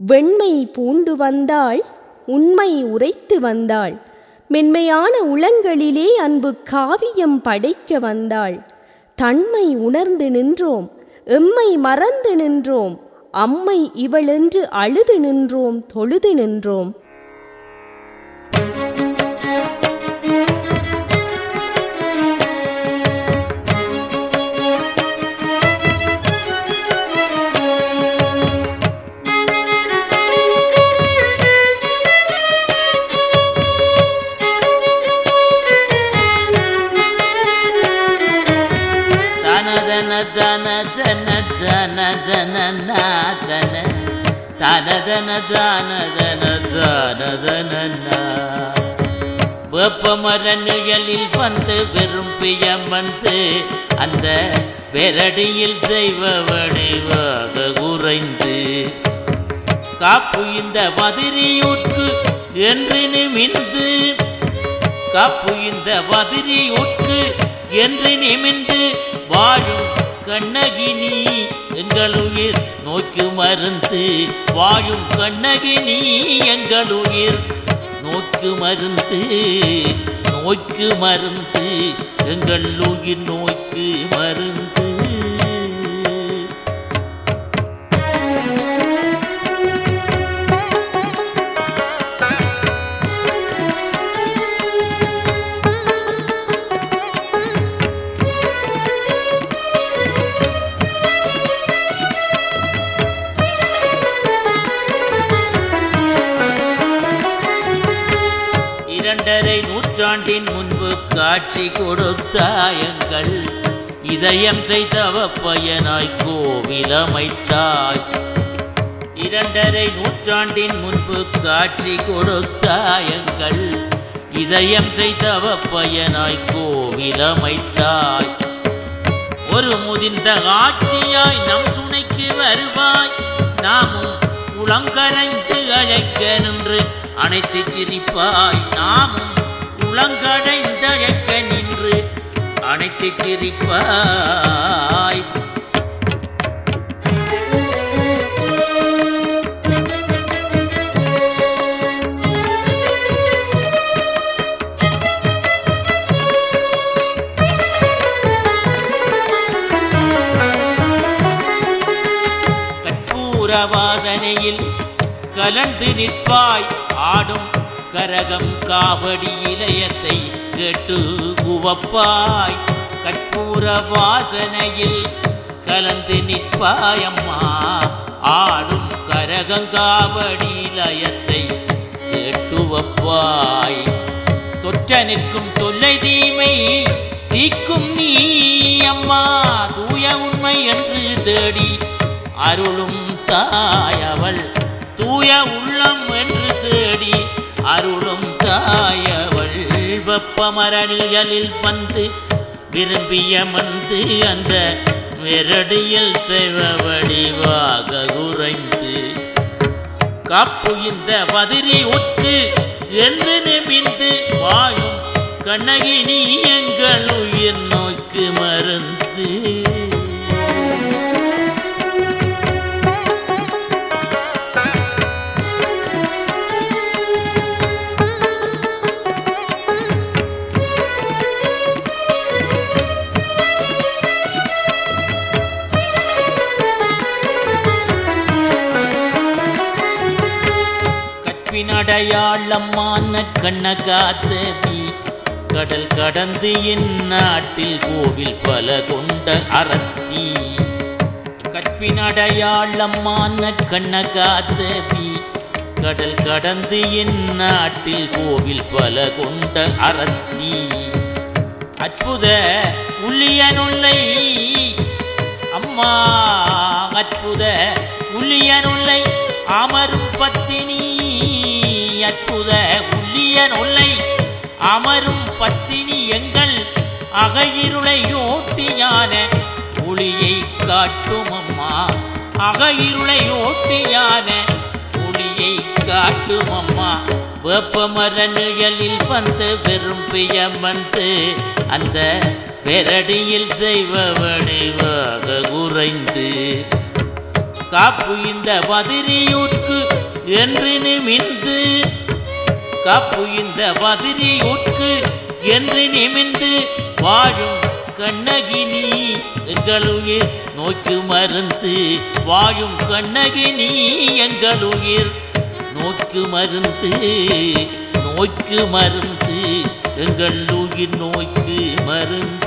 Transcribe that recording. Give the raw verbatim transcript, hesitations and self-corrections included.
வெண்மை பூண்டு வந்தாள், உண்மை உரைத்து வந்தாள். மென்மையான உளங்களிலே அன்பு காவியம் படைக்க வந்தாள். தன்மை உணர்ந்து நின்றோம், எம்மை மறந்து நின்றோம். அம்மை இவளென்று அழுது நின்றோம், தொழுது நின்றோம். தன தன தன தன தன தன தன தன தன தன வேப்பமர நிழலில் வந்து விரும்பிய வந்து அந்த வெரடியில் தெய்வ வடிவாக உறைந்து காப்பு இந்த மதுரையூட்கு என்று நிமிந்து காப்பு இந்த மதுரையூட்கு என்று நிமிந்து வாழும் கண்ணகினி எங்களுயிர் நோய்க்கு மருந்து. வாழும் கண்ணகினி எங்களுயிர் நோய்க்கு மருந்து. நோய்க்கு மருந்து எங்கள் உயிர் நோய்க்கு மருந்து. இரண்டரை நூற்றாண்டின் முன்பு காட்சி கொடுத்தாயங்கள் இதயம் செய்தவ பயனாய் கோவில் அமைத்தாய். இரண்டரை நூற்றாண்டின் முன்பு காட்சி கொடுத்தாயங்கள் இதயம் செய்தவ பயனாய் கோவில் அமைத்தாய். ஒரு முதிர்ந்த ஆட்சியாய் நம் துணைக்கு வருவாய். நாமும் உளங்கரைந்து அழைக்க நின்று அனைத்து சிரிப்பாய். நாமும் உளங்கடைந்தழைக்க நின்று அனைத்து சிரிப்பாய். கற்பூர வாசனையில் கலந்து நிற்பாய். ஆடும் கரகம் காவடி இளையத்தை கேட்டு உவப்பாய். கற்பூர வாசனையில் கலந்து நிற்பாயம்மா. ஆடும் கரகங்காவடி இளையத்தை கேட்டுவப்பாய். தொற்ற நிற்கும் தொல்லை தீமை தீக்கும் நீ அம்மா. தூய உண்மை என்று தேடி அருளும் தாயவள். தூய உள்ளம் என்று தேடி அருளும் தாயவள். வெப்பமர நிழலில் வந்து விரும்பிய வந்து அந்த வெரடியில் தெய்வ வடிவாக உறைந்து காப்பு இந்த மதுரை ஒட்டு என்று நிமிந்து வாழும் கண்ணகினி எங்கள் உயிர் நோய்க்கு மருந்து. அடையாளமான கண்ணகாதேவி கடல் கடந்து என் நாட்டில் கோவில் பல கொண்ட அரத்தி. கற்பின் அடையாளமான கண்ணகாதேவி கடல் கடந்து என் நாட்டில் கோவில் பல கொண்ட அரத்தி. அற்புத உள்ளியனுள்ளை அம்மா. அற்புத உள்ளியனுள்ளை அமரும் பத்தினி. அற்புத உள்ளியன் ஒல்லை அமரும் பத்தினி எங்கள் அகையிருளை ஓட்டியான ஒளியை காட்டும் அம்மா. அகையிருளை ஓட்டியான ஒளியை காட்டும் அம்மா. வேப்பமர நிழலில் வந்து விரும்பிய வந்து அந்த வெரடியில் தெய்வ வடிவாக உறைந்து காப்பு இந்த பதிரியூட்கு என்று நிமிந்து காப்பு இந்த பதிரியூட்கு என்று நிமிந்து வாழும் கண்ணகினி எங்களுயிர் நோய்க்கு மருந்து வாழும் கண்ணகினி எங்களுயிர் நோய்க்கு மருந்து நோய்க்கு மருந்து எங்கள் உயிர் நோய்க்கு மருந்து.